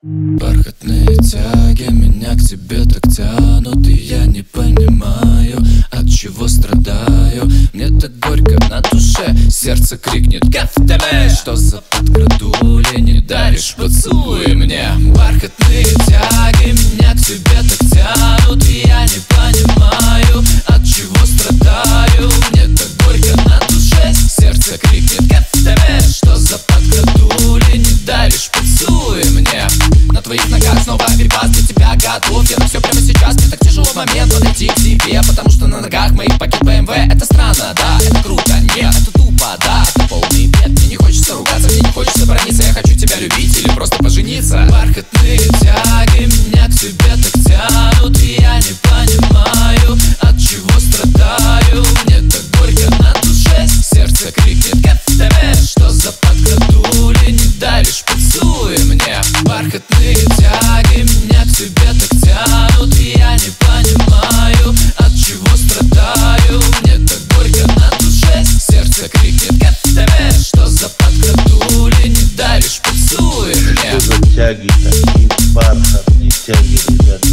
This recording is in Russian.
Бархатные тяги меня к тебе так тянут, и я не понимаю, от чего страдаю. Мне так горько на душе, сердце крикнет «Кафтале!» Что за подкрадули, не даришь поцелуй мне. Бархатные тяги меня к тебе так тянут, и я не понимаю, от чего страдаю. Мне так горько на душе, сердце крикнет «Кафтале!» Что за подкрадули, не даришь поцелуй мне. На твоих ногах снова перепад, для тебя готов я на все прямо сейчас. Мне так тяжело в момент подойти к тебе, потому что на ногах моих пакет BMW. Это странно, да, это круто, нет, это тупо, да, это полный бред. Мне не хочется ругаться, мне не хочется брониться, я хочу тебя любить или просто пожениться. Бархатные тяги меня к тебе так тянут, и я не понимаю, от чего страдаю. Мне так горько на душе, сердце крикнет «Кафтале!» Что за подкрадули, не даришь поцелуй мне. Бархатные тяги меня к тебе так тянут, и я не понимаю, от чего страдаю. Мне так горько на душе, сердце крикнет «Кафтале!» Что за подкрадули, не даришь поцелуй мне. Что за тяги такие, бархатные тяги, ребят?